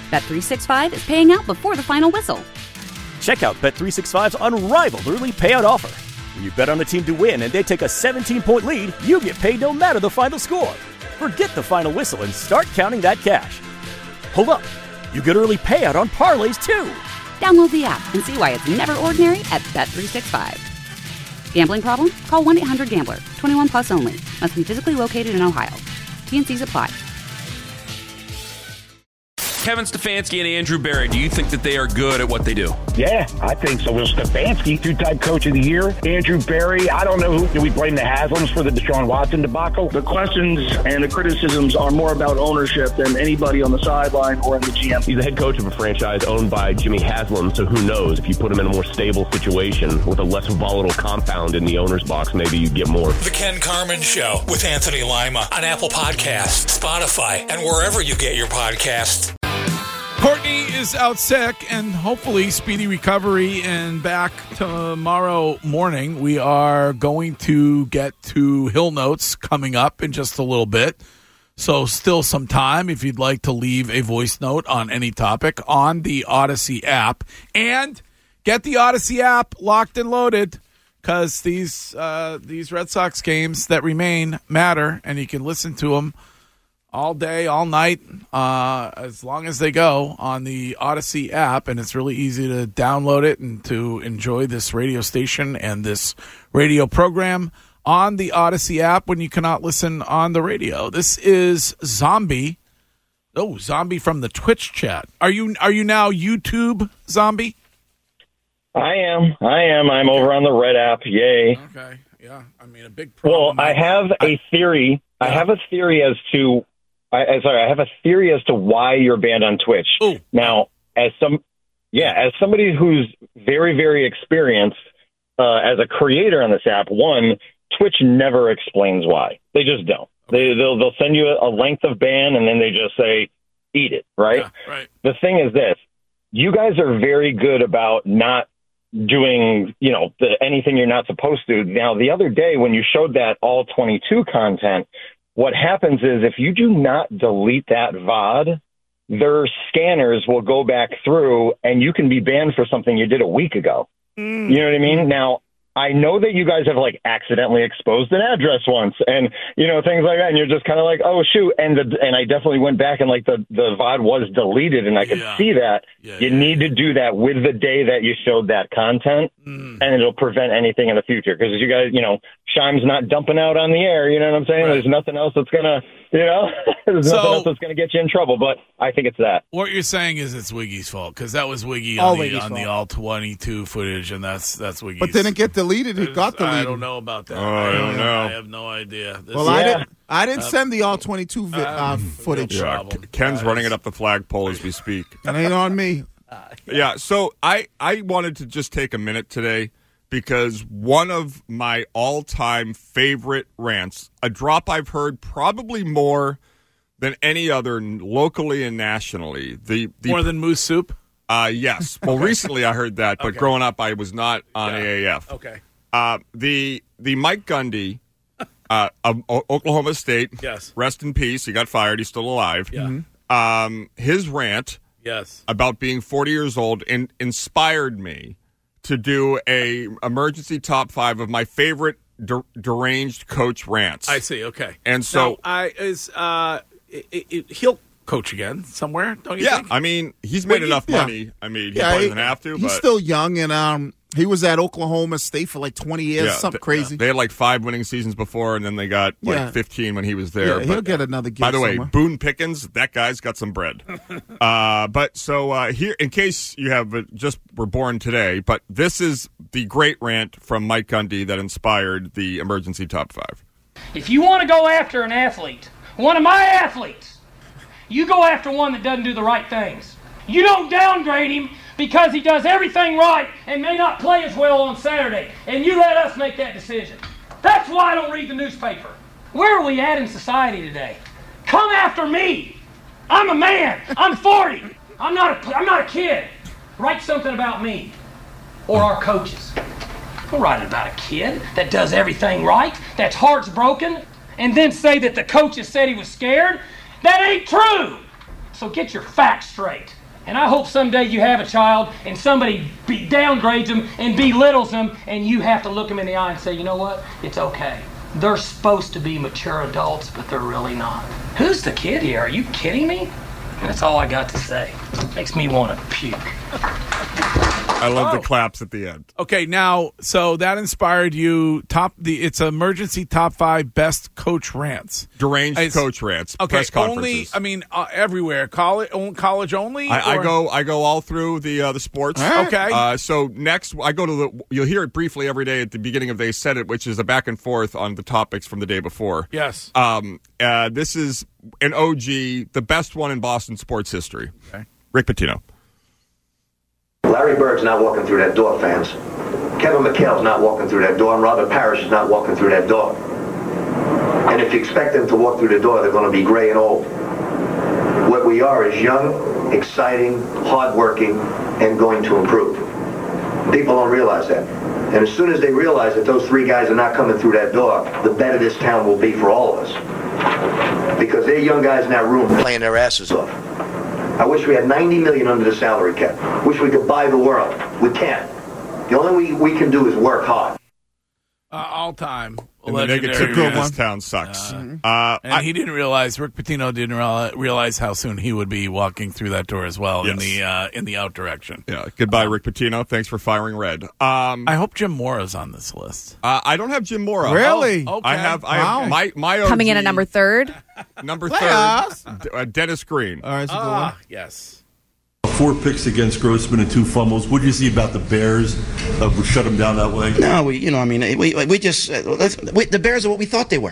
Bet365 is paying out before the final whistle. Check out Bet365's unrivaled early payout offer. When you bet on a team to win and they take a 17-point lead, you get paid no matter the final score. Forget the final whistle and start counting that cash. Hold up. You get early payout on parlays, too. Download the app and see why it's never ordinary at Bet365. Gambling problem? Call 1-800-GAMBLER. 21 plus only. Must be physically located in Ohio. T&Cs apply. Kevin Stefanski and Andrew Berry, do you think that they are good at what they do? Yeah, I think so. Well, Stefanski, two-time coach of the year. Andrew Berry, I don't know who. Do we blame the Haslams for the Deshaun Watson debacle? The questions and the criticisms are more about ownership than anybody on the sideline or in the GM. He's the head coach of a franchise owned by Jimmy Haslam, so who knows? If you put him in a more stable situation with a less volatile compound in the owner's box, maybe you'd get more. The Ken Carman Show with Anthony Lima on Apple Podcasts, Spotify, and wherever you get your podcasts. Courtney is out sick, and hopefully speedy recovery and back tomorrow morning. We are going to get to Hill Notes coming up in just a little bit. So still some time if you'd like to leave a voice note on any topic on the Odyssey app. And get the Odyssey app locked and loaded, because these Red Sox games that remain matter, and you can listen to them all day, all night, as long as they go on the Odyssey app, and it's really easy to download it and to enjoy this radio station and this radio program on the Odyssey app when you cannot listen on the radio. This is Zombie. Oh, Zombie from the Twitch chat. Are you now YouTube Zombie? I am. I'm over on the Red app. Yay. Okay. Yeah. I mean, a big problem. Well, I have a theory. Yeah. I have a theory as to why you're banned on Twitch. Ooh. Now, as somebody who's very, very experienced as a creator on this app, one, Twitch never explains why. They just don't. They'll send you a length of ban, and then they just say, eat it, right? Yeah, right. The thing is this. You guys are very good about not doing, anything you're not supposed to. Now, the other day when you showed that all 22 content, what happens is if you do not delete that VOD, their scanners will go back through and you can be banned for something you did a week ago. You know what I mean? Now, I know that you guys have accidentally exposed an address once and, things like that. And you're just kind of like, oh, shoot. And I definitely went back and the VOD was deleted and I could see that. You need to do that with the day that you showed that content and it'll prevent anything in the future. Because you guys, Shime's not dumping out on the air. You know what I'm saying? Right. There's nothing else that's going to, there's nothing else that's going to get you in trouble. But I think it's that. What you're saying is it's Wiggy's fault because that was Wiggy on the all 22 footage and that's Wiggy's. But didn't get deleted. It got deleted. I don't know about that. I don't know. I have no idea. I didn't send the all 22 footage. Yeah, Ken's running it up the flagpole as we speak. It ain't on me. Yeah, so I wanted to just take a minute today because one of my all-time favorite rants, a drop I've heard probably more than any other locally and nationally. More than Moose Soup? Yes. Well, recently I heard that, but growing up I was not on AAF. Okay. The Mike Gundy of Oklahoma State. Yes. Rest in peace. He got fired. He's still alive. Yeah. His rant yes. about being 40 years old inspired me to do a emergency top 5 of my favorite deranged coach rants. I see. Okay. And so he'll coach again somewhere, don't you think? Yeah, I mean, he's made enough money. I mean, he probably doesn't have to. He's still young, and he was at Oklahoma State for 20 years, something crazy. They had 5 winning seasons before, and then they got 15 when he was there. Yeah, he'll get another gig by the way, somewhere. Boone Pickens, that guy's got some bread. Here, in case you were born today, but this is the great rant from Mike Gundy that inspired the emergency top 5. If you want to go after an athlete, one of my athletes, you go after one that doesn't do the right things. You don't downgrade him because he does everything right and may not play as well on Saturday, and you let us make that decision. That's why I don't read the newspaper. Where are we at in society today? Come after me. I'm a man. I'm 40. I'm not a kid. Write something about me or our coaches. Don't write about a kid that does everything right, that's heart's broken, and then say that the coaches said he was scared. That ain't true. So get your facts straight. And I hope someday you have a child and somebody downgrades them and belittles them, and you have to look them in the eye and say, you know what? It's okay. They're supposed to be mature adults, but they're really not. Who's the kid here? Are you kidding me? That's all I got to say. Makes me want to puke. I love the claps at the end. Okay, now, so that inspired you. It's emergency top 5 best coach rants. Deranged coach rants. Okay, press conferences. Everywhere. College only. I go all through the sports. Okay. So next, I go to you'll hear it briefly every day at the beginning of They Said It, which is a back and forth on the topics from the day before. Yes. This is an OG, the best one in Boston sports history. Okay. Rick Pitino. Larry Bird's not walking through that door, fans. Kevin McHale's not walking through that door, and Robert Parrish is not walking through that door. And if you expect them to walk through the door, they're going to be gray and old. What we are is young, exciting, hardworking, and going to improve. People don't realize that. And as soon as they realize that those 3 guys are not coming through that door, the better this town will be for all of us. Because they're young guys in that room playing their asses off. I wish we had $90 million under the salary cap. Wish we could buy the world. We can't. The only way we can do is work hard. All time. And the negativity in this town sucks. And he didn't realize, Rick Pitino didn't realize how soon he would be walking through that door as well in the out direction. Yeah. Goodbye, Rick Pitino. Thanks for firing red. I hope Jim Mora's on this list. I don't have Jim Mora. Really? Oh, okay. I have my OG, coming in at number 3rd. Number 3rd, Dennis Green. All right, that's a good one. Yes. 4 picks against Grossman and 2 fumbles. What do you see about the Bears? We shut them down that way? No, we just the Bears are what we thought they were.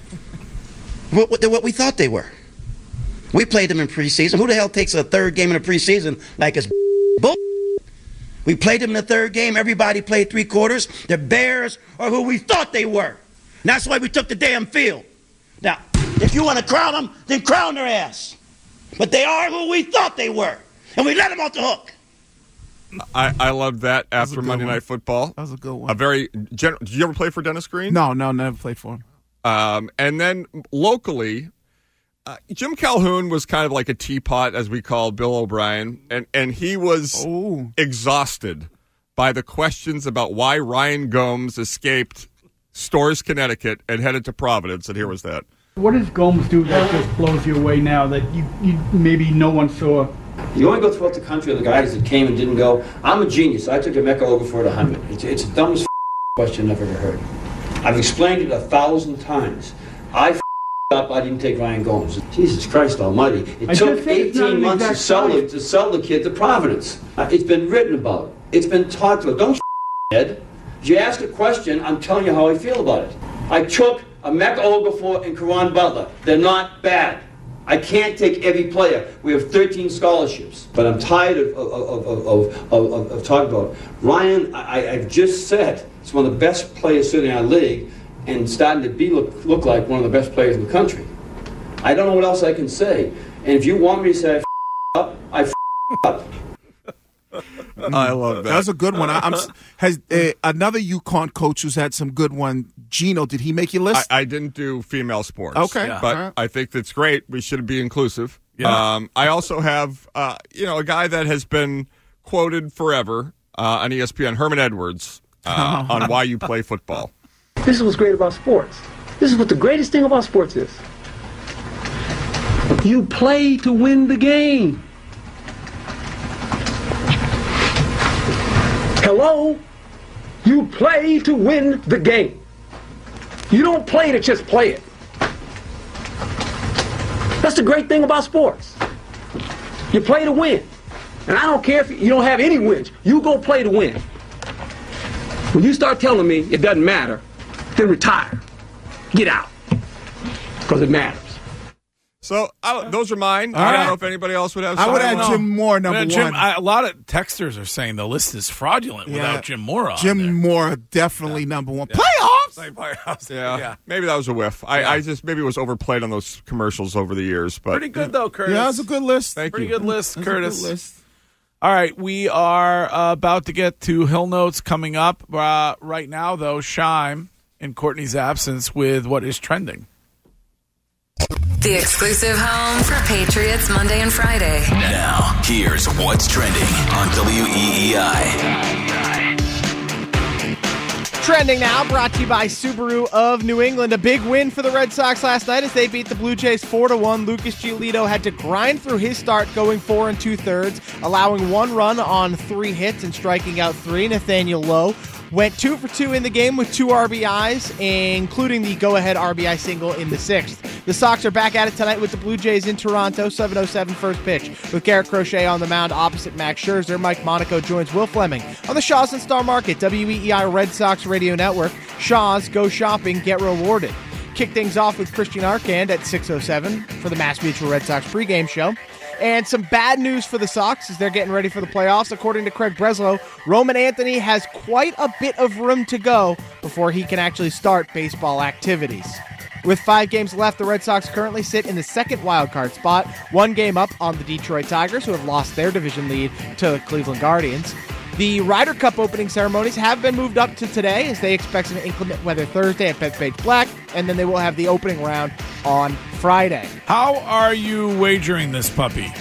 They're what we thought they were. We played them in preseason. Who the hell takes a 3rd game in the preseason like it's bull? We played them in the 3rd game. Everybody played 3 quarters. The Bears are who we thought they were. And that's why we took the damn field. Now, if you want to crown them, then crown their ass. But they are who we thought they were. And we let them off the hook. I loved that after Monday Night Football. That was a good one. Did you ever play for Dennis Green? No, never played for him. And then locally, Jim Calhoun was kind of like a teapot, as we call Bill O'Brien, and he was exhausted by the questions about why Ryan Gomes escaped Storrs, Connecticut, and headed to Providence, and here was that. What does Gomes do that just blows you away now that you maybe no one saw? You only go throughout the country of the guys that came and didn't go. I'm a genius. I took Emeka Okafor at 100. It's the dumbest question I've ever heard. I've explained it 1,000 times. I up. I didn't take Ryan Gomes. Jesus Christ Almighty! It took 18 months to sell the kid to Providence. It's been written about. It's been talked about. Don't Ed. If you ask a question, I'm telling you how I feel about it. I took Emeka Okafor and Karan Butler. They're not bad. I can't take every player. We have 13 scholarships. But I'm tired of talking about it. Ryan, I've just said, it's one of the best players sitting in our league and starting to look like one of the best players in the country. I don't know what else I can say. And if you want me to say I up. I love that. That was a good one. Has another UConn coach who's had some good one, Gino, did he make your list? I didn't do female sports. Okay. Yeah. But I think that's great. We should be inclusive. Yeah. I also have, a guy that has been quoted forever on ESPN, Herman Edwards, on why you play football. This is what's great about sports. This is what the greatest thing about sports is. You play to win the game. Hello? You play to win the game. You don't play to just play it. That's the great thing about sports. You play to win. And I don't care if you don't have any wins. You go play to win. When you start telling me it doesn't matter, then retire. Get out. Because it matters. So those are mine. I don't know if anybody else would have some. I would add Jim Moore number one. A lot of texters are saying the list is fraudulent without Jim Moore on Jim there. Moore definitely number one. Yeah. Playoffs! Yeah. Maybe that was a whiff. I just maybe was overplayed on those commercials over the years. But pretty good though, Curtis. Yeah, that's a good list. Thank pretty you. Good list, Curtis. Good list. All right, we are about to get to Hill Notes coming up. Right now, though, Shime in Courtney's absence with what is trending. The exclusive home for Patriots Monday and Friday. Now, here's what's trending on WEEI. Trending now, brought to you by Subaru of New England. A big win for the Red Sox last night as they beat the Blue Jays 4-1. Lucas Giolito had to grind through his start, going 4 2/3, allowing 1 run on 3 hits and striking out 3. Nathaniel Lowe went 2 for 2 in the game with 2 RBIs, including the go-ahead RBI single in the 6th. The Sox are back at it tonight with the Blue Jays in Toronto, 7:07 first pitch. With Garrett Crochet on the mound opposite Max Scherzer, Mike Monaco joins Will Fleming on the Shaw's and Star Market, WEEI Red Sox Radio Network. Shaw's, go shopping, get rewarded. Kick things off with Christian Arcand at 6:07 for the Mass Mutual Red Sox pregame show. And some bad news for the Sox as they're getting ready for the playoffs. According to Craig Breslow, Roman Anthony has quite a bit of room to go before he can actually start baseball activities. With 5 games left, the Red Sox currently sit in the second wildcard spot, 1 game up on the Detroit Tigers, who have lost their division lead to the Cleveland Guardians. The Ryder Cup opening ceremonies have been moved up to today as they expect some inclement weather Thursday at Bethpage Black, and then they will have the opening round on Friday. How are you wagering this puppy?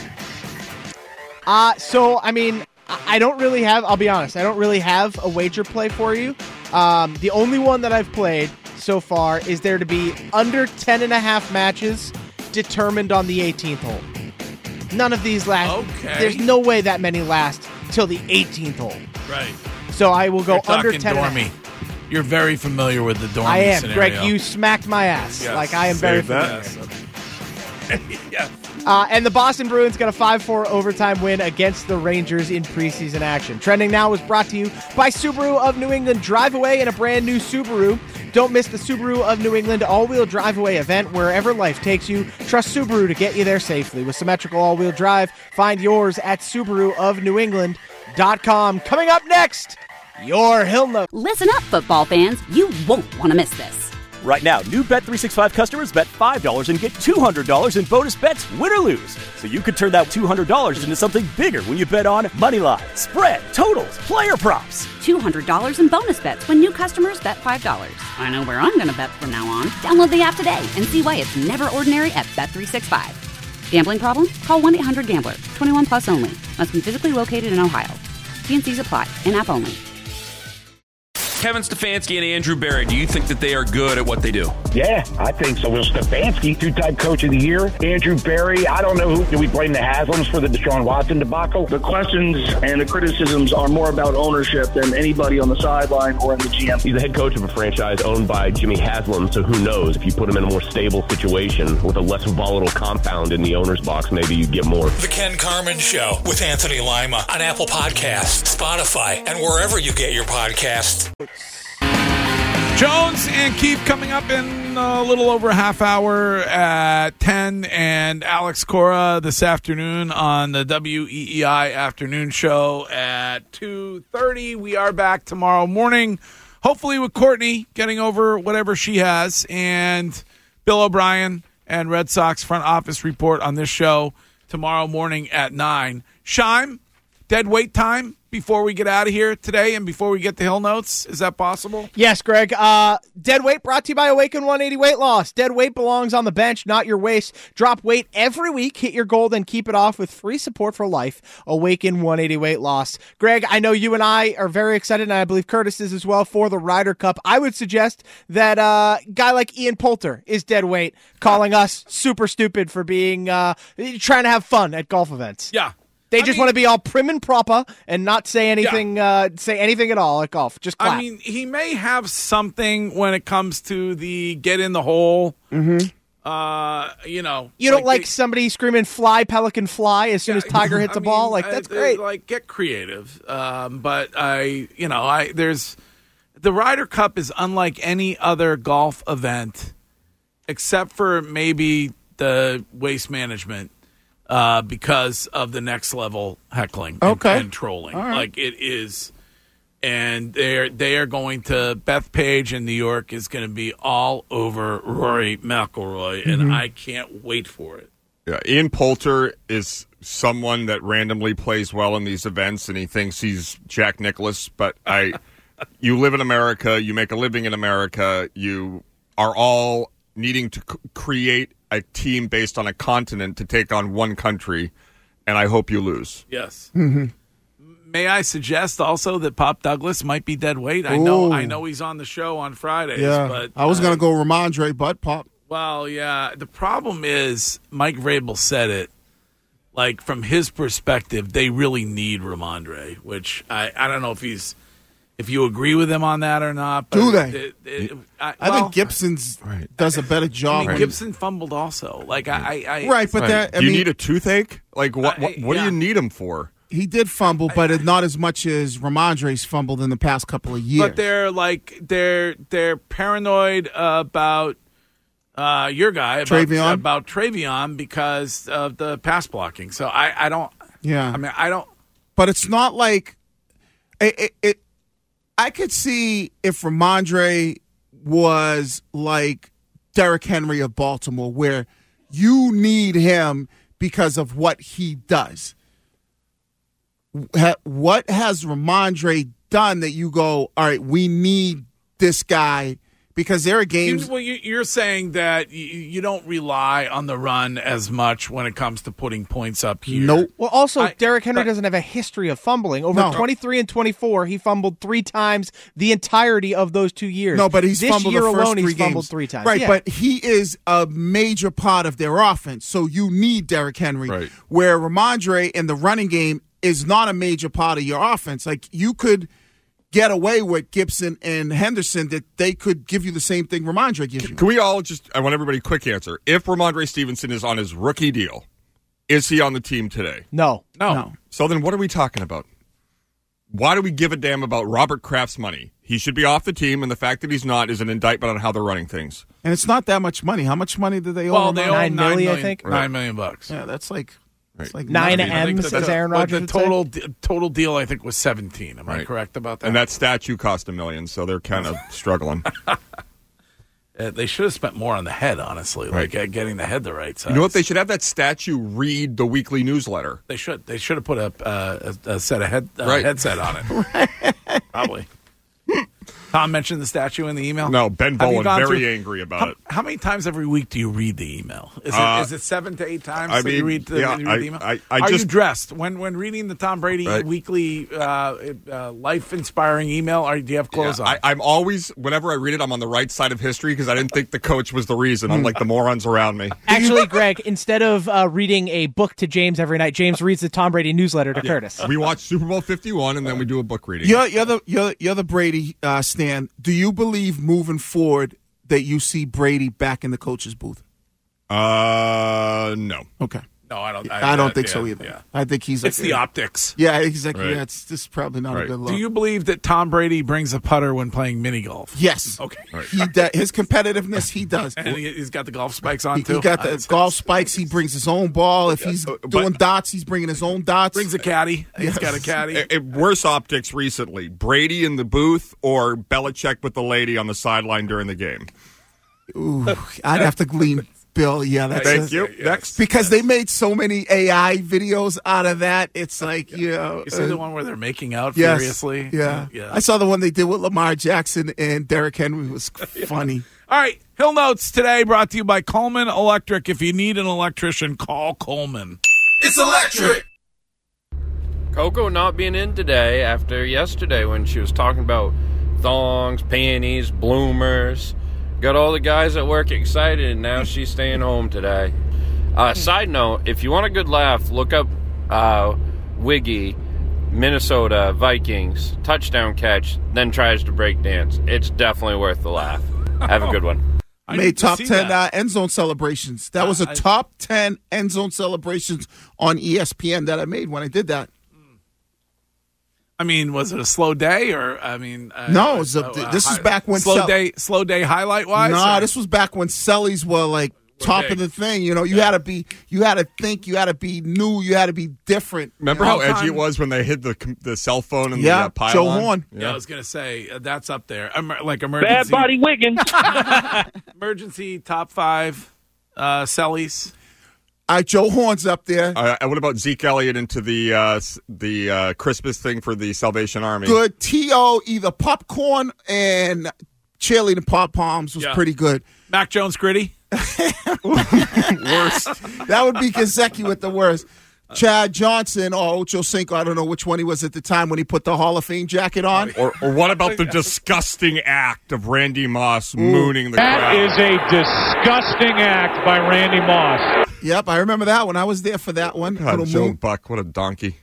I don't really have, I'll be honest, I don't really have a wager play for you. The only one that I've played so far is there to be under 10.5 matches determined on the 18th hole. None of these last. Okay. There's no way that many last till the 18th hole. Right. So I will go under 10. Dormy. You're very familiar with the Dormy I am. scenario. Greg, you smacked my ass. Yes. Like, I am very familiar. Yes. And the Boston Bruins got a 5-4 overtime win against the Rangers in preseason action. Trending Now was brought to you by Subaru of New England. Drive away in a brand new Subaru. Don't miss the Subaru of New England all-wheel drive away event wherever life takes you. Trust Subaru to get you there safely. With symmetrical all-wheel drive, find yours at SubaruofNewEngland.com. Coming up next, your Hill Note. Listen up, football fans. You won't want to miss this. Right now, new Bet365 customers bet $5 and get $200 in bonus bets, win or lose. So you could turn that $200 into something bigger when you bet on moneyline, spread, totals, player props. $200 in bonus bets when new customers bet $5. I know where I'm going to bet from now on. Download the app today and see why it's never ordinary at Bet365. Gambling problem? Call 1-800-GAMBLER. 21 plus only. Must be physically located in Ohio. T&Cs apply. In-app only. Kevin Stefanski and Andrew Berry, do you think that they are good at what they do? Yeah, I think so. Will Stefanski, 2-time coach of the year. Andrew Berry, I don't know who. Do we blame the Haslams for the Deshaun Watson debacle? The questions and the criticisms are more about ownership than anybody on the sideline or in the GM. He's the head coach of a franchise owned by Jimmy Haslam, so who knows? If you put him in a more stable situation with a less volatile compound in the owner's box, maybe you'd get more. The Ken Carman Show with Anthony Lima on Apple Podcasts, Spotify, and wherever you get your podcasts. Jones and Keefe coming up in a little over a half hour at 10, and Alex Cora this afternoon on the WEEI afternoon show at 2:30. We are back tomorrow morning, hopefully with Courtney getting over whatever she has, and Bill O'Brien and Red Sox front office report on this show tomorrow morning at 9. Shime, dead weight time before we get out of here today and before we get the Hill Notes? Is that possible? Yes, Greg. Dead weight brought to you by Awaken 180 Weight Loss. Dead weight belongs on the bench, not your waist. Drop weight every week, hit your goal, then keep it off with free support for life. Awaken 180 Weight Loss. Greg, I know you and I are very excited, and I believe Curtis is as well, for the Ryder Cup. I would suggest that a guy like Ian Poulter is dead weight, calling us super stupid for being trying to have fun at golf events. Yeah. They just want to be all prim and proper and not say anything say anything at all at golf. Just clap. I mean, he may have something when it comes to the get in the hole. Mm-hmm. You don't like somebody screaming "Fly, Pelican, fly" as soon as Tiger hits a ball. Like, that's great. Like, get creative. But there's the Ryder Cup is unlike any other golf event, except for maybe the Waste Management. Because of the next level heckling and trolling. Right. Like, it is. And they are going to, Bethpage in New York is going to be all over Rory McIlroy, and I can't wait for it. Yeah, Ian Poulter is someone that randomly plays well in these events, and he thinks he's Jack Nicklaus. But you live in America, you make a living in America, you are all needing to create a team based on a continent to take on one country, and I hope you lose. Yes. Mm-hmm. May I suggest also that Pop Douglas might be dead weight? I know he's on the show on Fridays. Yeah, but I was going to go Ramondre, but Pop. Well, yeah. The problem is Mike Vrabel said it. Like, from his perspective, they really need Ramondre, which I don't know if you agree with him on that or not. But Do they? I think Gibson does a better job. I mean, Gibson fumbled also. Like Do you need a toothache? Like what do you need him for? He did fumble, but not as much as Ramondre's fumbled in the past couple of years. But they're paranoid about your guy about Travion because of the pass blocking. So I don't. Yeah. I mean, I don't. But it's not like it. I could see if Ramondre was like Derrick Henry of Baltimore, where you need him because of what he does. What has Ramondre done that you go, all right, we need this guy? Because there are games. You're saying that you don't rely on the run as much when it comes to putting points up here. Nope. Well, also, Derrick Henry doesn't have a history of fumbling. Over 23 and 24, he fumbled 3 times the entirety of those 2 years. No, but he's fumbled the first 3 games. This year alone, he's fumbled 3 times. Right, yeah. but he is a major part of their offense, so you need Derrick Henry. Right. Where Ramondre in the running game is not a major part of your offense. Like, you could get away with Gibson and Henderson that they could give you the same thing Ramondre gives you. Can we all I want everybody a quick answer. If Ramondre Stevenson is on his rookie deal, is he on the team today? No. So then what are we talking about? Why do we give a damn about Robert Kraft's money? He should be off the team, and the fact that he's not is an indictment on how they're running things. And it's not that much money. How much money do they owe? Well, they owe $9 million, I think. $9 million. Yeah, that's like... It's like 9 M's, as Aaron Rodgers would say. Total deal, I think, was 17. Am I correct about that? And that statue cost $1 million, so they're kind of struggling. They should have spent more on the head, honestly, like getting the head the right size. You know what? They should have that statue read the weekly newsletter. They should. They should have put a set of headset on it. Probably. Tom mentioned the statue in the email? No, Ben Bowen very angry about it. How many times every week do you read the email? Is it 7 to 8 times that you read the email? Are you dressed? When reading the Tom Brady weekly life-inspiring email, do you have clothes on? I'm always, whenever I read it, I'm on the right side of history because I didn't think the coach was the reason, unlike the morons around me. Actually, Greg, instead of reading a book to James every night, James reads the Tom Brady newsletter to Curtis. We watch Super Bowl 51, and then we do a book reading. You're the Brady Stan. Do you believe moving forward that you see Brady back in the coach's booth? No. Okay. No, I don't. I don't think so either. Yeah. I think he's. It's the optics. Yeah, exactly. Yeah, this is probably not a good look. Do you believe that Tom Brady brings a putter when playing mini golf? Yes. Okay. His competitiveness, he does. And he's got the golf spikes on too. He got the golf spikes. He brings his own ball. If he's doing dots, he's bringing his own dots. Brings a caddy. He's got a caddy. Worse optics recently: Brady in the booth or Belichick with the lady on the sideline during the game. Ooh, I'd have to lean Bill. Yeah, that's thank you. Next, because they made so many AI videos out of that. It's like you see the one where they're making out yes, furiously. Yeah, I saw the one they did with Lamar Jackson and Derrick Henry. Was funny. All right, Hill Notes today brought to you by Coleman Electric. If you need an electrician, call Coleman. It's electric. Coco not being in today after yesterday when she was talking about thongs, panties, bloomers. Got all the guys at work excited, and now she's staying home today. Side note, if you want a good laugh, look up Wiggy, Minnesota Vikings, touchdown catch, then tries to break dance. It's definitely worth the laugh. Have a good one. Made top 10 end zone celebrations. That was a top 10 end zone celebrations on ESPN that I made when I did that. I mean, was it a slow day or no? It was this is back when slow day highlight wise. No, this was back when Sellies were like top of the thing. You know, you had to think, you had to be new, you had to be different. Remember how edgy it was when they hid the cell phone and the pylon? Joe Horn. Yeah, I was gonna say that's up there. Like emergency. Bad Body Wiggins. Emergency top 5 Sellies. Joe Horn's up there. What about Zeke Elliott into the Christmas thing for the Salvation Army? Good. T.O. either popcorn and cheerleading pop-poms was pretty good. Mac Jones Gritty. Worst. That would be Kanzeki with the worst. Chad Johnson or Ocho Cinco, I don't know which one he was at the time when he put the Hall of Fame jacket on. Or what about the disgusting act of Randy Moss mooning the crowd? That is a disgusting act by Randy Moss. Yep, I remember that one. I was there for that one. God, Joe Buck, what a donkey.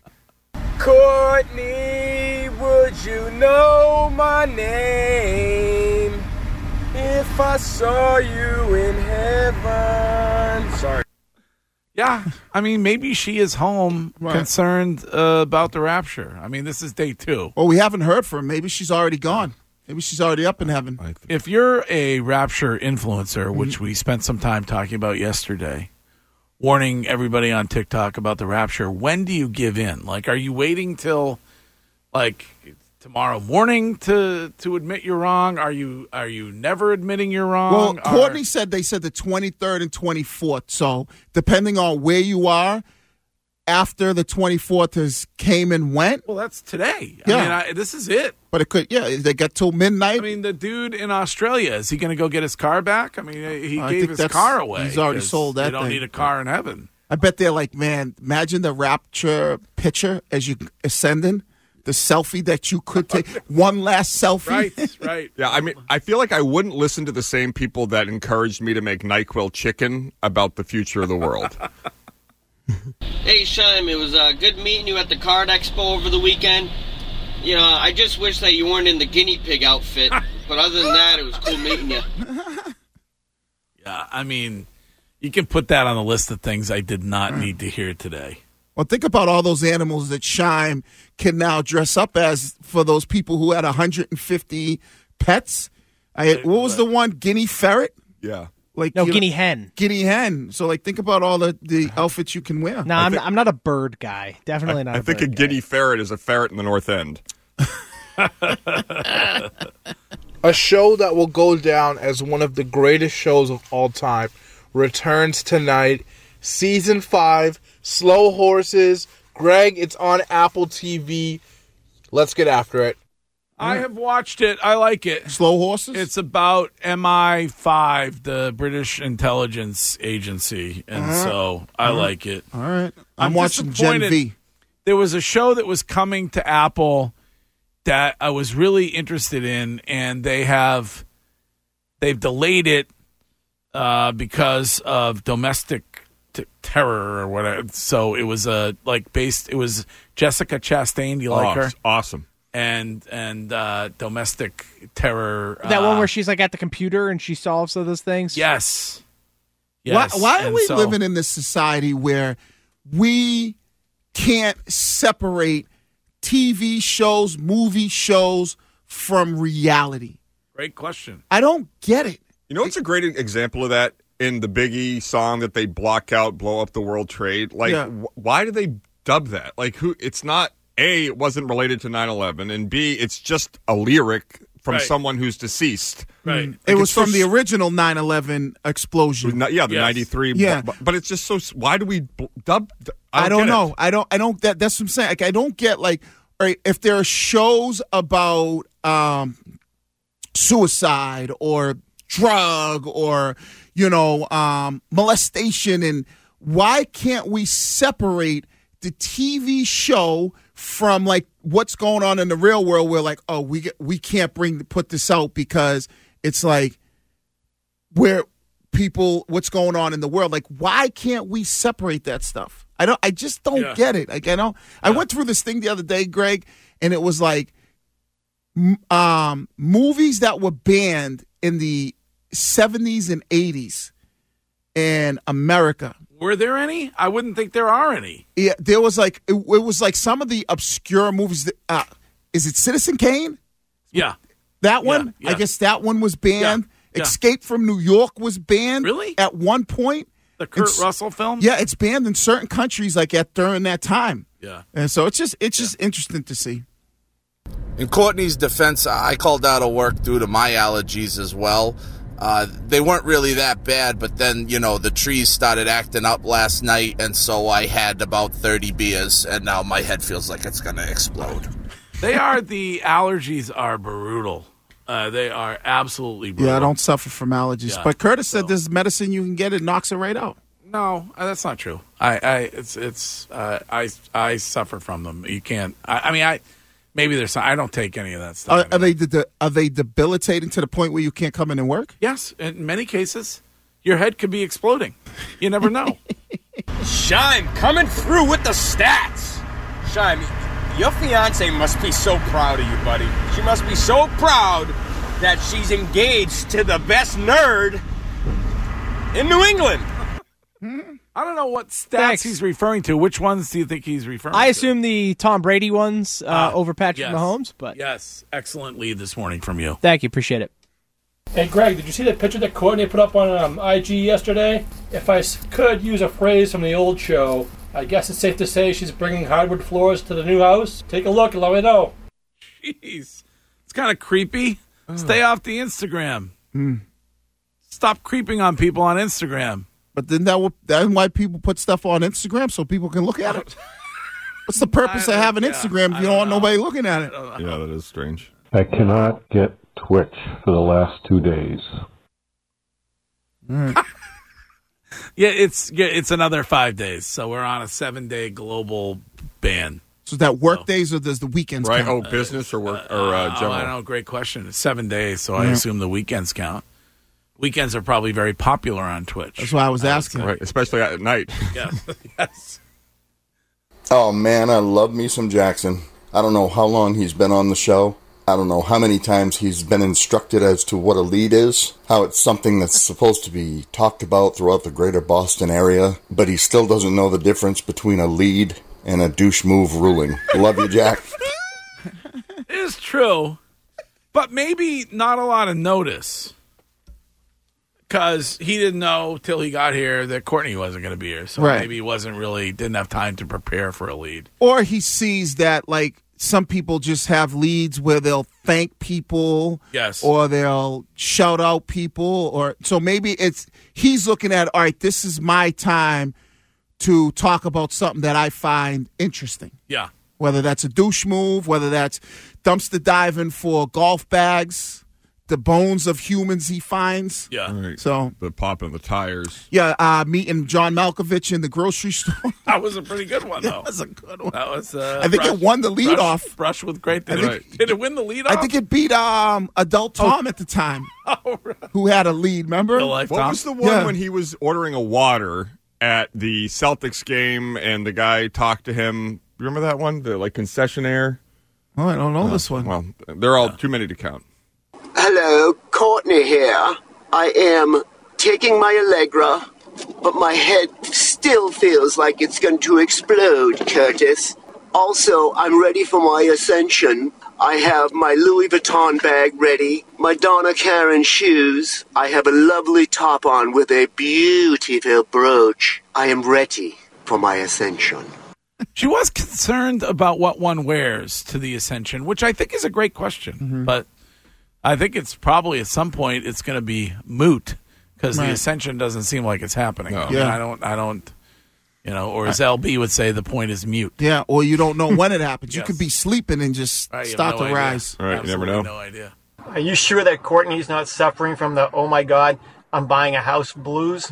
Courtney, would you know my name if I saw you in heaven? Sorry. Yeah, I mean, maybe she is home concerned about the rapture. I mean, this is day 2. Well, we haven't heard from her. Maybe she's already gone. Maybe she's already up in heaven. If you're a rapture influencer, which we spent some time talking about yesterday, warning everybody on TikTok about the rapture, when do you give in? Like, are you waiting till, like, tomorrow morning to admit you're wrong? Are you never admitting you're wrong? Well, Courtney said they said the 23rd and 24th. So depending on where you are, after the 24th came and went. Well, that's today. Yeah. I mean, this is it. But it could, they got till midnight. I mean, the dude in Australia, is he going to go get his car back? I mean, he gave his car away. He's already sold that. You don't need a car in heaven. I bet they're like, man, imagine the rapture picture as you ascending. The selfie that you could take, one last selfie. Right. Yeah, I mean, I feel like I wouldn't listen to the same people that encouraged me to make NyQuil chicken about the future of the world. Hey, Shime, it was good meeting you at the Card Expo over the weekend. You know, I just wish that you weren't in the guinea pig outfit, but other than that, it was cool meeting you. Yeah, I mean, you can put that on the list of things I did not need to hear today. Well, think about all those animals that Shime can now dress up as for those people who had 150 pets. What was the one? Guinea ferret? Yeah. Guinea hen. Guinea hen. So, think about all the outfits you can wear. No, I'm not a bird guy. Definitely not. I think a guinea ferret is a ferret in the North End. A show that will go down as one of the greatest shows of all time returns tonight. Season 5, Slow Horses. Greg, it's on Apple TV. Let's get after it. I have watched it. I like it. Slow Horses? It's about MI5, the British intelligence agency, and so I like it. All right. I'm watching Gen V. There was a show that was coming to Apple that I was really interested in, and they've delayed it because of domestic terror or whatever. So it was it was Jessica Chastain. Do you like her? Awesome. And domestic terror. That one where she's like at the computer and she solves all those things? Yes. Why are we living in this society where we can't separate TV shows, movie shows from reality? Great question. I don't get it. You know what's a great example of that? In the Biggie song that they block out, blow up the World Trade. Why do they dub that? It's not, A, it wasn't related to 9/11, and B, it's just a lyric from someone who's deceased. Right. It was from the original 9/11 explosion. The 93. Yeah. But it's just so, why do we dub? I don't know. I don't, that's what I'm saying. I don't get, if there are shows about suicide or drug or molestation, and why can't we separate the TV show from what's going on in the real world? We're we can't put this out because it's what's going on in the world. Why can't we separate that stuff? I just don't get it. I went through this thing the other day, Greg, and it was movies that were banned in the 70s and 80s in America. Were there any? I wouldn't think there are any. Yeah, there was it was some of the obscure movies. Is it Citizen Kane? Yeah. That one? Yeah. I guess that one was banned. Yeah. Escape from New York was banned. Really? At one point. The Kurt Russell film? Yeah, it's banned in certain countries during that time. Yeah. And so it's just interesting to see. In Courtney's defense, I called out of work due to my allergies as well. They weren't really that bad, but then, the trees started acting up last night, and so I had about 30 beers, and now my head feels like it's going to explode. The allergies are brutal. They are absolutely brutal. Yeah, I don't suffer from allergies. Yeah. But Curtis said there's medicine you can get. It knocks it right out. No, that's not true. I suffer from them. You can't. Maybe there's some. I don't take any of that stuff. Are they debilitating to the point where you can't come in and work? Yes, in many cases, your head could be exploding. You never know. Shime coming through with the stats. Shime, your fiance must be so proud of you, buddy. She must be so proud that she's engaged to the best nerd in New England. I don't know what stats he's referring to. Which ones do you think he's referring to? I assume the Tom Brady ones over Patrick Mahomes. But yes, excellent lead this morning from you. Thank you, appreciate it. Hey, Greg, did you see that picture that Courtney put up on IG yesterday? If I could use a phrase from the old show, I guess it's safe to say she's bringing hardwood floors to the new house. Take a look and let me know. Jeez. It's kind of creepy. Stay off the Instagram. Stop creeping on people on Instagram. But then that's why people put stuff on Instagram so people can look at it. What's the purpose of having Instagram if you don't want nobody looking at it? Yeah, that is strange. I cannot get Twitch for the last 2 days. Yeah, it's another 5 days. So we're on a 7-day global ban. So is that work days or does the weekends right? count? Oh, business or work or general? I don't know. Great question. It's 7 days, so I assume the weekends count. Weekends are probably very popular on Twitch. That's why I was asking. Right, especially at night. Yeah. Yes. Oh, man, I love me some Jackson. I don't know how long he's been on the show. I don't know how many times he's been instructed as to what a lead is, how it's something that's supposed to be talked about throughout the greater Boston area, but he still doesn't know the difference between a lead and a douche move ruling. Love you, Jack. It is true, but maybe not a lot of notice. Because he didn't know till he got here that Courtney wasn't going to be here. So maybe he didn't have time to prepare for a lead. Or he sees that, like, some people just have leads where they'll thank people. Yes. Or they'll shout out people. So maybe he's looking at, all right, this is my time to talk about something that I find interesting. Yeah. Whether that's a douche move, whether that's dumpster diving for golf bags. The bones of humans he finds. Yeah. Right. So the popping of the tires. Yeah, meeting John Malkovich in the grocery store. That was a pretty good one, though. That was a good one. That was. I think it won the lead off. Brush with great. Did it win the lead off? I think it beat Adult Tom at the time, who had a lead. Remember? What was the one when he was ordering a water at the Celtics game and the guy talked to him? Remember that one? The concessionaire. Oh, I don't know this one. Well, they're all too many to count. Hello, Courtney here. I am taking my Allegra, but my head still feels like it's going to explode, Curtis. Also, I'm ready for my ascension. I have my Louis Vuitton bag ready, my Donna Karan shoes. I have a lovely top on with a beautiful brooch. I am ready for my ascension. She was concerned about what one wears to the ascension, which I think is a great question, but I think it's probably at some point it's going to be moot because the ascension doesn't seem like it's happening. No. I mean, I don't, or as LB would say, the point is mute. Yeah, or you don't know when it happens. You could be sleeping and just start to rise. All right, you never know. No idea. Are you sure that Courtney's not suffering from the, oh my God, I'm buying a house blues?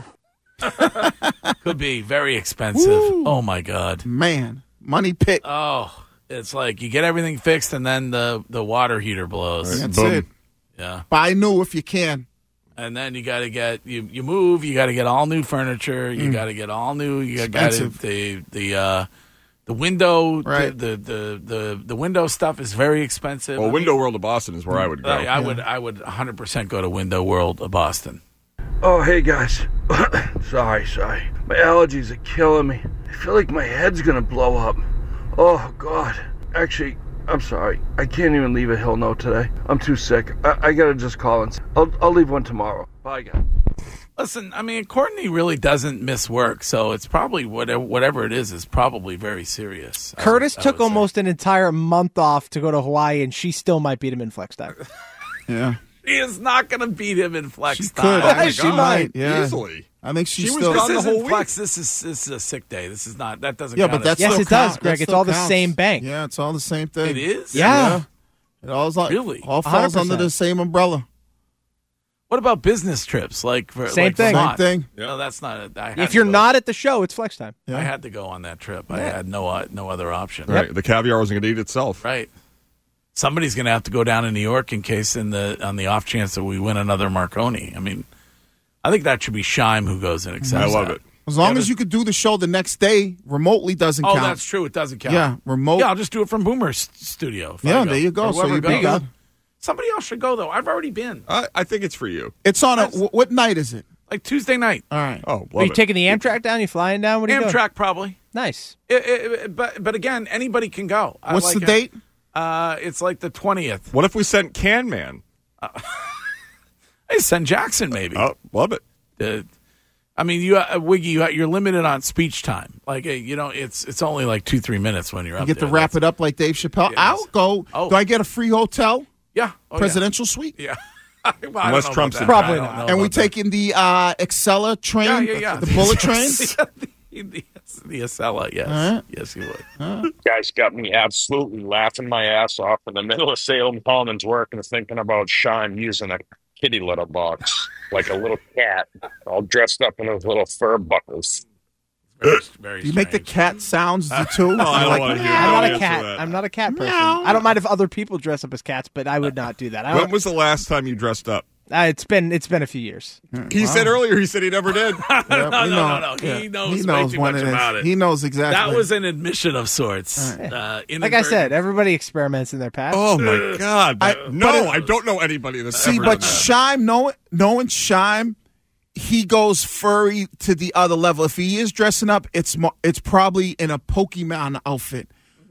Could be very expensive. Woo. Oh my God. Man, money pit. Oh, it's like you get everything fixed and then the water heater blows. That's it. Yeah. Buy new if you can. And then you got to get you move. You got to get all new furniture. You got to get all new. You got the window. Right. The window stuff is very expensive. Well, Window World of Boston is where I would go. I would 100% go to Window World of Boston. Oh, hey guys. Sorry. My allergies are killing me. I feel like my head's gonna blow up. Oh God. Actually, I'm sorry. I can't even leave a Hill note today. I'm too sick. I gotta just call and I'll leave one tomorrow. Bye, guys. Listen, I mean, Courtney really doesn't miss work, so it's probably whatever it is probably very serious. Curtis took almost an entire month off to go to Hawaii, and she still might beat him in flex time. Yeah. She is not going to beat him in flex She time. could. I think she might. Yeah. Easily. I think she's She was still. gone the This whole isn't week. flex. This is a sick day. This is not. That doesn't. Yeah, count but that's Yes, still it does, count. Greg. That It's still all the counts. same bank. Yeah, it's all the same thing. It is. Yeah. It all Really? all falls 100%. under the same umbrella. What about business trips? Like for Same thing. Vermont? Same thing. No, that's not. If you're not at the show, it's flex time. I had to go on that trip. I had no other option. Right. The caviar wasn't going to eat itself. Right. Somebody's going to have to go down to New York in case on the off chance that we win another Marconi. I mean, I think that should be Scheim who goes and accepts. I love that. it. As long as you could do the show the next day remotely doesn't count. that's true. It doesn't count. Yeah, remote. Yeah, I'll just do it from Boomer's studio. if I Yeah, go. there you go. Or So whoever you'd be goes. good. Somebody else should go though. I've already been. I think it's for you. It's on what night is it? Like Tuesday night. All right. Oh, Are you taking the Amtrak down? You flying down? What are you doing? Amtrak probably. Nice. But again, anybody can go. I What's like the it. date? It's like the 20th. What if we sent Can Man? Hey, send Jackson maybe. Oh, love it. I mean, Wiggy, you're limited on speech time. Like, it's only like 2-3 minutes when you're You up get there. to wrap it up like Dave Chappelle. Yes. I'll go. Oh. Do I get a free hotel? Yeah. Presidential suite? Yeah. Well, I don't know Unless about Trump's that. in Probably I don't not. know And we about that. taking the Excella train? Yeah. The bullet train? The Acela, yes. All right. Yes, you would. Guys got me absolutely laughing my ass off in the middle of Salem Commons work and thinking about Sean using a kitty litter box like a little cat, all dressed up in those little fur buckles. Very Do you make the cat sounds too? Oh, I don't want to hear I'm not the a cat. answer to that. I'm not a cat person. Meow. I don't mind if other people dress up as cats, but I would not do that. When was the last time you dressed up? It's been a few years. He said earlier. He said he never did. No. He knows way too when much it is. about it. He knows exactly. That was an admission of sorts. Like I said, everybody experiments in their past. Oh my God! I don't know anybody that's See, ever but done that. Scheim, knowing Scheim, he goes furry to the other level. If he is dressing up, it's probably in a Pokemon outfit.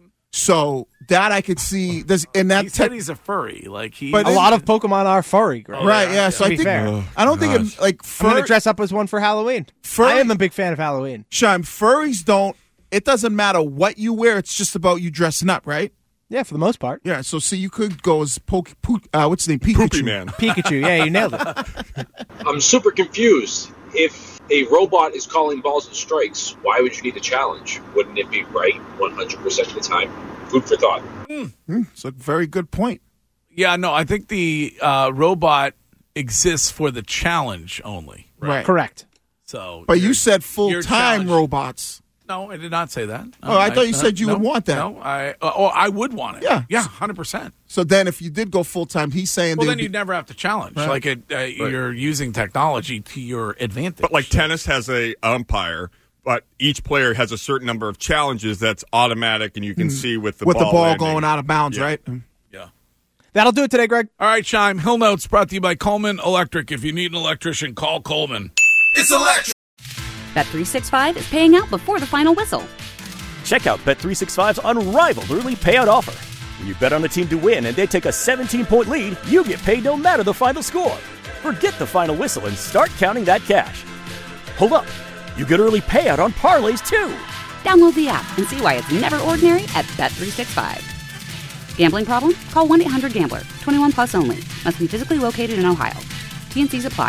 So that I could see. He said he's a furry. Like a lot of Pokemon are furry, Greg. Right? Yeah. So To I be think fair. I don't think it, like I'm going to dress up as one for Halloween. I am a big fan of Halloween. Scheim, furries don't. It doesn't matter what you wear. It's just about you dressing up, right? Yeah, for the most part. Yeah. So see, you could go as what's his name? Pikachu. Poopy Man. Pikachu. Yeah, you nailed it. I'm super confused. If a robot is calling balls and strikes, why would you need a challenge? Wouldn't it be right 100% of the time? Food for thought. It's a very good point. Yeah, no, I think the robot exists for the challenge only. Right. Correct. So, But you said your full-time challenge- robots. No, I did not say that. Oh, I thought you said you would want that. No, I would want it. Yeah. 100%. So then if you did go full-time, he's saying Well, they then would you'd never have to challenge. Right. Like you're using technology to your advantage. But like tennis has a umpire, but each player has a certain number of challenges that's automatic, and you can see with the ball landing. going out of bounds, Yeah. right? Yeah. That'll do it today, Greg. All right, Scheim. Hill Notes brought to you by Coleman Electric. If you need an electrician, call Coleman. It's electric. Bet365 is paying out before the final whistle. Check out Bet365's unrivaled early payout offer. When you bet on a team to win and they take a 17-point lead, you get paid no matter the final score. Forget the final whistle and start counting that cash. Hold up. You get early payout on parlays, too. Download the app and see why it's never ordinary at Bet365. Gambling problem? Call 1-800-GAMBLER. 21 plus only. Must be physically located in Ohio. T&Cs apply.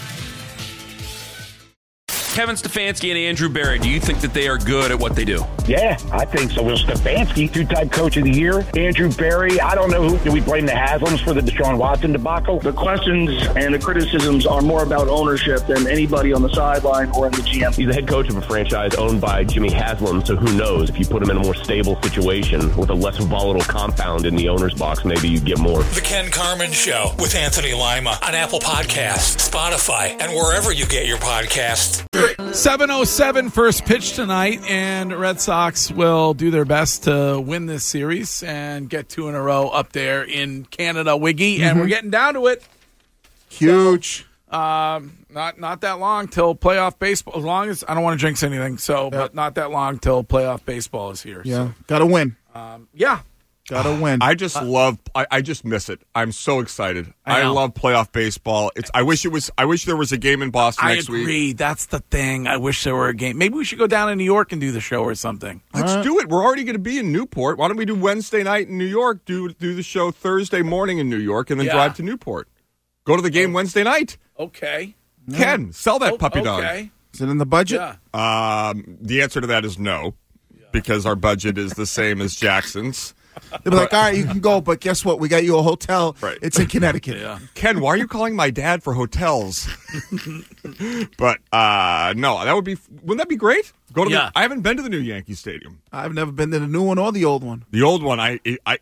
Kevin Stefanski and Andrew Berry, do you think that they are good at what they do? Yeah, I think so. Will Stefanski, two-time coach of the year. Andrew Berry, I don't know who. Do we blame the Haslams for the Deshaun Watson debacle? The questions and the criticisms are more about ownership than anybody on the sideline or in the GM. He's the head coach of a franchise owned by Jimmy Haslam, so who knows? If you put him in a more stable situation with a less volatile compound in the owner's box, maybe you get more. The Ken Carman Show with Anthony Lima on Apple Podcasts, Spotify, and wherever you get your podcasts. 7:07 first pitch tonight, and Red Sox will do their best to win this series and get 2 in a row up there in Canada, Wiggy, and we're getting down to it. Huge. Not that long till playoff baseball. As long as I don't want to jinx anything, but not that long till playoff baseball is here. Yeah, got to win. Yeah. Got to win. I just I just miss it. I'm so excited. I know. love playoff baseball. I wish there was a game in Boston I next agree. week. That's the thing. I wish there were a game. Maybe we should go down to New York and do the show or something. Let's do it. We're already going to be in Newport. Why don't we do Wednesday night in New York, do the show Thursday morning in New York, and then drive to Newport. Go to the game Wednesday night. Okay. Ken, sell that puppy dog. Is it in the budget? Yeah. The answer to that is no, because our budget is the same as Jackson's. They'll be like, all right, you can go, but guess what? We got you a hotel. Right. It's in Connecticut. Yeah. Ken, why are you calling my dad for hotels? But no, wouldn't that be great? Go to I haven't been to the new Yankee Stadium. I've never been to the new one or the old one. The old one, I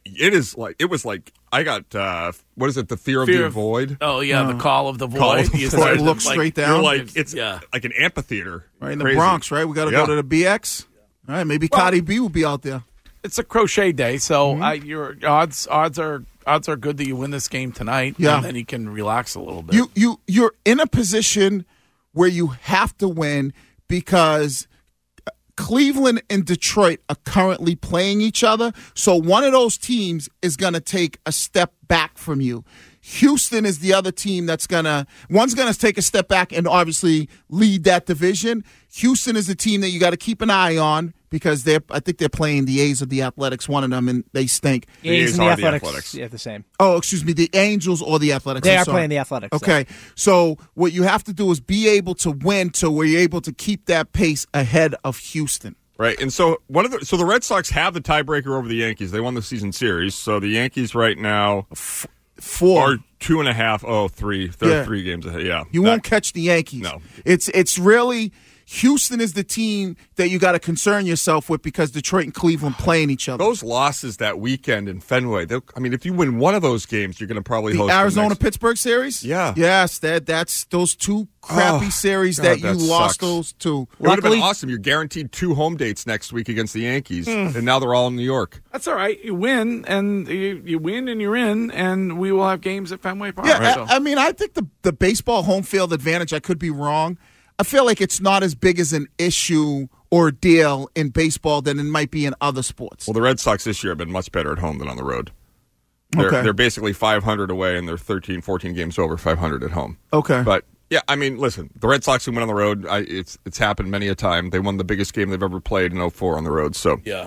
got what is it? The fear of the void. Oh yeah, the call of the void. Call of the void. Look straight down. It's like an amphitheater, right in the Bronx. Right, we got to go to the BX. All right, maybe Cardi B will be out there. It's a crochet day, so your odds are good that you win this game tonight. Yeah. And then you can relax a little bit. You're in a position where you have to win because Cleveland and Detroit are currently playing each other. So one of those teams is going to take a step back from you. Houston is the other team one's going to take a step back and obviously lead that division. Houston is the team that you got to keep an eye on because I think they're playing the A's or the Athletics, one of them, and they stink. The A's and the Athletics. Yeah, the same. Oh, excuse me, the Angels or the Athletics. They are playing the Athletics. Okay, so what you have to do is be able to win to where you're able to keep that pace ahead of Houston. Right, and so the Red Sox have the tiebreaker over the Yankees. They won the season series, so the Yankees right now 4 or 2.5. 3. They're 3 games ahead. Yeah, you won't catch the Yankees. No, it's really. Houston is the team that you got to concern yourself with because Detroit and Cleveland playing each other. Those losses that weekend in Fenway, if you win one of those games, you're going to probably host the Arizona-Pittsburgh series? Yeah. Yes, that's those 2 crappy series that you lost those 2. It would have been awesome. You're guaranteed 2 home dates next week against the Yankees, and now they're all in New York. That's all right. You win, and you win, and you're in, and we will have games at Fenway Park. Yeah, right. I think the baseball home field advantage, I could be wrong. I feel like it's not as big as an issue or deal in baseball than it might be in other sports. Well, the Red Sox this year have been much better at home than on the road. They're basically 500 away, and they're 13, 14 games over 500 at home. Okay. But, yeah, listen, the Red Sox who went on the road, it's happened many a time. They won the biggest game they've ever played in 2004 on the road. So, yeah.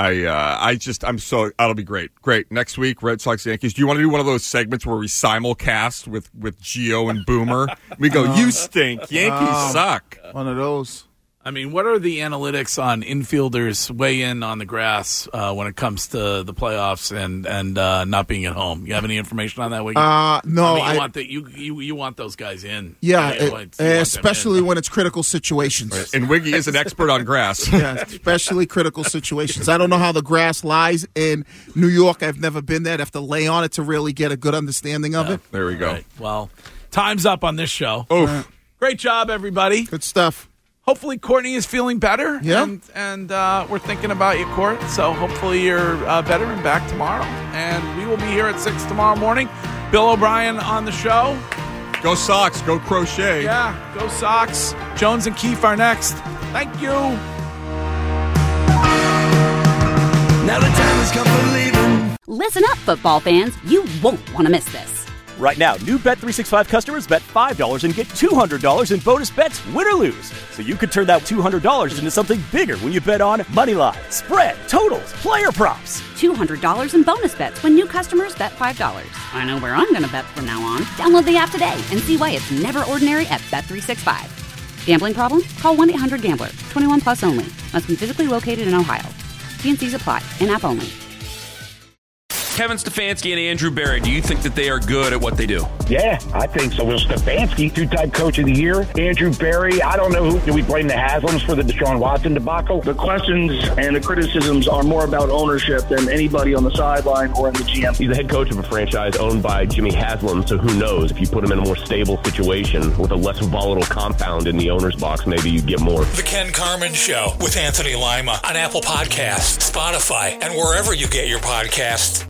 That'll be great. Great. Next week, Red Sox, Yankees. Do you want to do one of those segments where we simulcast with Gio and Boomer? We go, you stink. Yankees suck. One of those. What are the analytics on infielders weigh in on the grass when it comes to the playoffs and not being at home? You have any information on that? No. You want those guys in. Yeah, especially when it's critical situations. Right. And Wiggy is an expert on grass. Yeah, especially critical situations. I don't know how the grass lies in New York. I've never been there. I'd have to lay on it to really get a good understanding of it. There we go. Right. Well, time's up on this show. Oof. Great job, everybody. Good stuff. Hopefully Courtney is feeling better. Yeah. And we're thinking about you, Court. So hopefully you're better and back tomorrow. And we will be here at 6 tomorrow morning. Bill O'Brien on the show. Go Sox. Go crochet. Yeah, go Sox. Jones and Keefe are next. Thank you. Now the time has come for leaving. Listen up, football fans. You won't want to miss this. Right now, new Bet365 customers bet $5 and get $200 in bonus bets, win or lose. So you could turn that $200 into something bigger when you bet on moneyline, spread, totals, player props. $200 in bonus bets when new customers bet $5. I know where I'm going to bet from now on. Download the app today and see why it's never ordinary at Bet365. Gambling problem? Call 1-800-GAMBLER. 21 plus only. Must be physically located in Ohio. T&Cs apply. In-app only. Kevin Stefanski and Andrew Berry, do you think that they are good at what they do? Yeah, I think so. Will Stefanski, 2-time coach of the year. Andrew Berry, I don't know who. Do we blame the Haslams for the Deshaun Watson debacle? The questions and the criticisms are more about ownership than anybody on the sideline or in the GM. He's the head coach of a franchise owned by Jimmy Haslam, so who knows? If you put him in a more stable situation with a less volatile compound in the owner's box, maybe you'd get more. The Ken Carman Show with Anthony Lima on Apple Podcasts, Spotify, and wherever you get your podcasts.